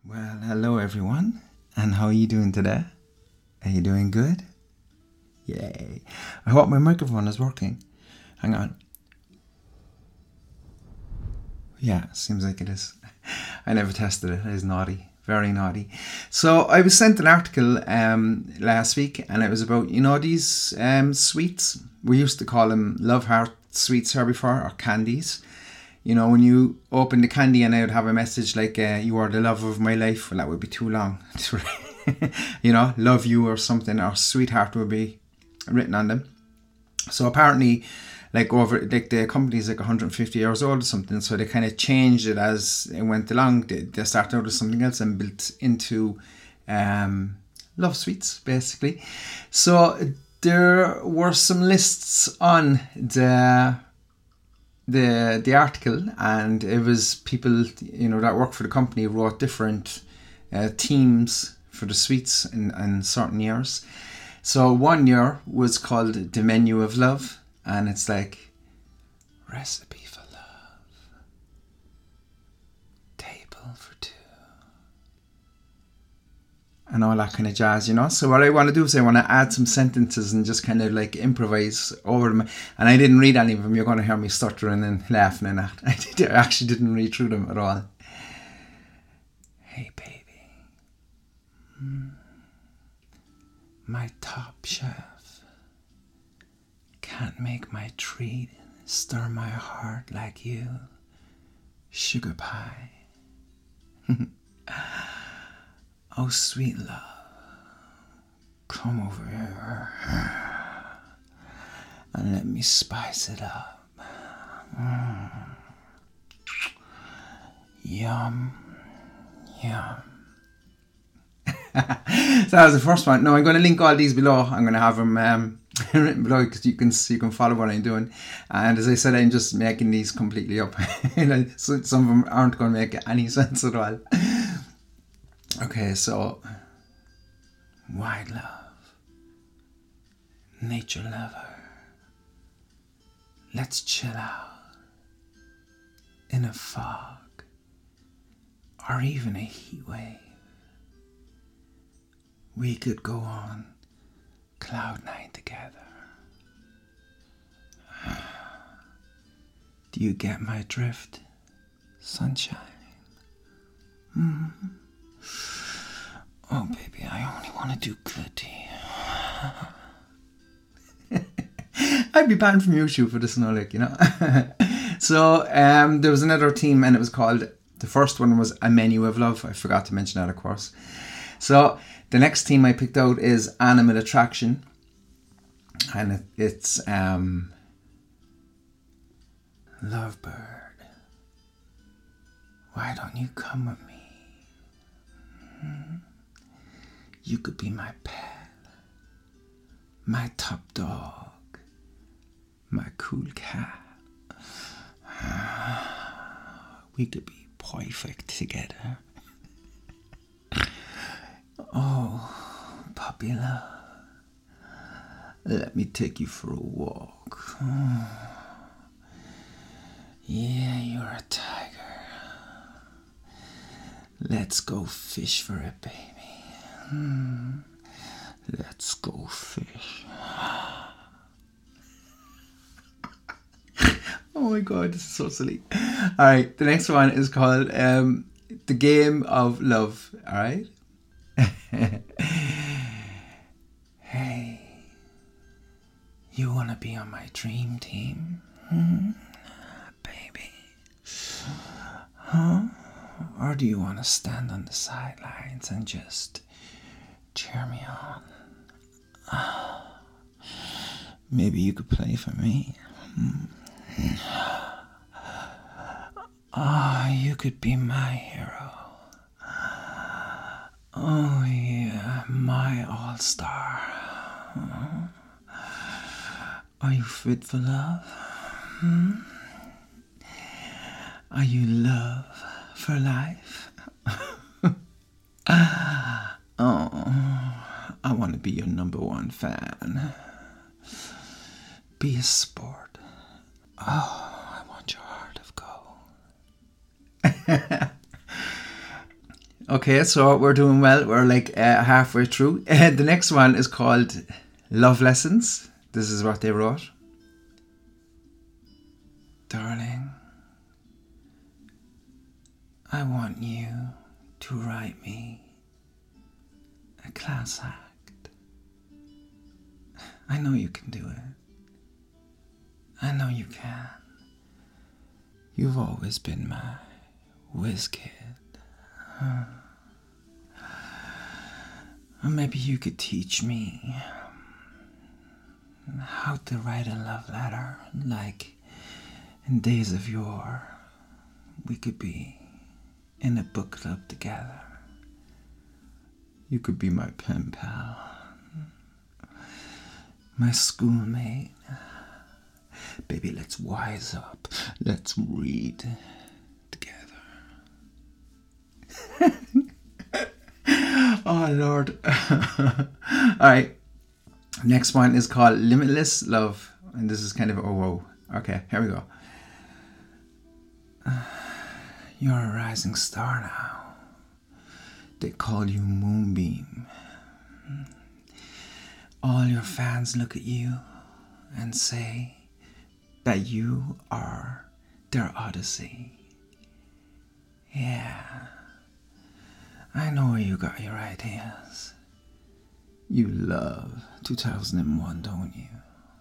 Well, hello everyone, and how are you doing today? Are you doing good? Yay. I hope my microphone is working. Hang on. Yeah, seems like it is. I never tested it. It is naughty. Very naughty. So I was sent an article last week, and it was about, these sweets. We used to call them Love Heart sweets here before, or candies. When you open the candy and I would have a message like, you are the love of my life. Well, that would be too long. Love you or something, or sweetheart would be written on them. So apparently, the company's 150 years old or something, so they kind of changed it as it went along. They started out with something else and built into love sweets, basically. So there were some lists on the article, and it was people that work for the company wrote different themes for the sweets in certain years. So one year was called the Menu of Love, and it's like recipe for love, table for two, and all that kind of jazz, So what I want to do is I want to add some sentences and just kind of improvise over them. And I didn't read any of them. You're going to hear me stuttering and laughing and that. I actually didn't read through them at all. Hey baby, my top chef can't make my treat stir my heart like you, sugar pie. Oh, sweet love, come over here and let me spice it up. Yum, yum. So that was the first one. Now I'm going to link all these below. I'm going to have them written below because you can follow what I'm doing. And as I said, I'm just making these completely up. So some of them aren't going to make any sense at all. Okay, so wide love, nature lover, let's chill out in a fog or even a heat wave. We could go on cloud nine together. Do you get my drift, sunshine? Mm-hmm. Oh, baby, I only want to do good to you. I'd be banned from YouTube for this now, So, there was another team, and it was called, the first one was A Menu of Love. I forgot to mention that, of course. So, the next team I picked out is Animal Attraction. And it's Lovebird, why don't you come with me? You could be my pet, my top dog, my cool cat. We could be perfect together. Oh, puppy love, let me take you for a walk. Yeah, you're a tiger. Let's go fish for it, baby. Let's go fish. Oh my god, this is so silly. Alright, the next one is called The Game of Love. Alright? Hey, you wanna be on my dream team? Baby. Huh? Or do you want to stand on the sidelines and just cheer me on? Maybe you could play for me. You could be my hero. Oh yeah, my all-star. Are you fit for love? Are you love for life? I want to be your number one fan. Be a sport. Oh, I want your heart of gold. Okay, so we're doing well. We're like halfway through. The next one is called Love Lessons. This is what they wrote. Darling, I want you to write me a class act. I know you can do it. I know you can. You've always been my whiz kid. Or maybe you could teach me how to write a love letter, like in days of yore. We could be in a book club together. You could be my pen pal, my schoolmate. Baby, let's wise up. Let's read together. Oh, Lord. Alright. Next one is called Limitless Love. And this is kind of, oh, whoa. Okay, here we go. You're a rising star now. They call you Moonbeam. All your fans look at you and say that you are their Odyssey. Yeah. I know where you got your ideas. You love 2001, don't you?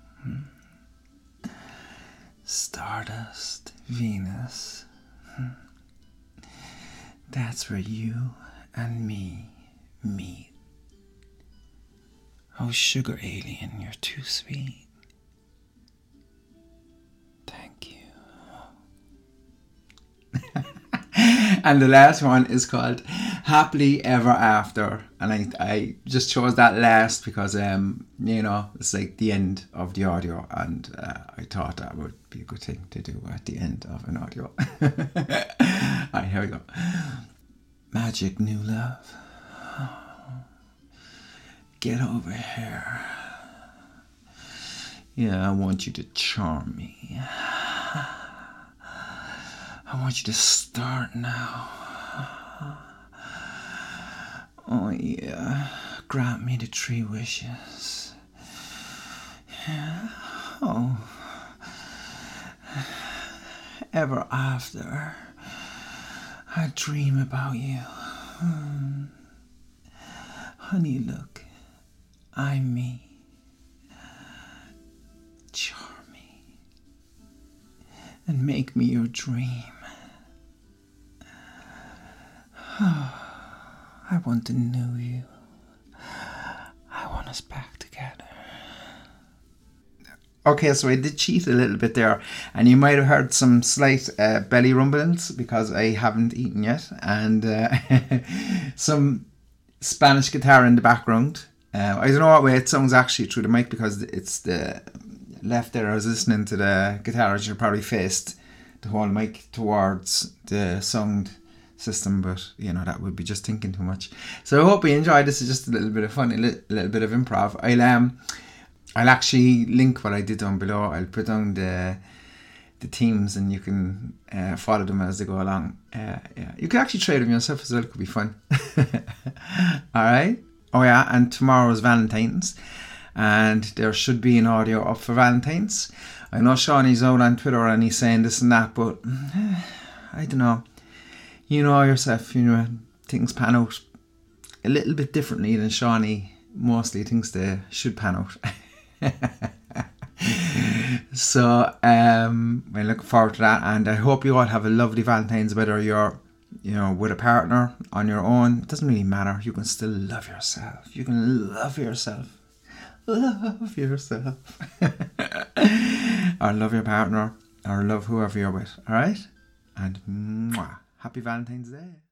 Stardust, Venus. That's where you and me meet. Oh, sugar alien, you're too sweet. Thank you. And the last one is called Happily Ever After. And I just chose that last because, it's like the end of the audio. And I thought that would be a good thing to do at the end of an audio. Alright, here we go. Magic new love. Get over here. Yeah, I want you to charm me. I want you to start now. Oh yeah, grant me the 3 wishes. Yeah. Oh. Ever after, I dream about you. Honey, look, I'm me. Charm me and make me your dream. I want to know you. I want us back together. Okay, so I did cheat a little bit there, and you might have heard some slight belly rumblings because I haven't eaten yet, and some Spanish guitar in the background. I don't know what way it sounds actually through the mic because it's the left there. I was listening to the guitar. I should probably faced the whole mic towards the sound system, but that would be just thinking too much. So I hope you enjoyed. This is just a little bit of fun, a little bit of improv. I'll actually link what I did down below. I'll put down the teams and you can follow them as they go along. Yeah, you can actually try them yourself as well. It could be fun. All right. Oh yeah, and tomorrow's Valentine's, and there should be an audio up for Valentine's. I know Shawnee's out on Twitter and he's saying this and that, but I don't know. You know yourself, things pan out a little bit differently than Shawnee mostly thinks they should pan out. So I'm looking forward to that, and I hope you all have a lovely Valentine's, whether you're with a partner, on your own. It doesn't really matter. You can still love yourself. You can love yourself. Love yourself. Or love your partner, or love whoever you're with. Alright? And mwah, happy Valentine's Day.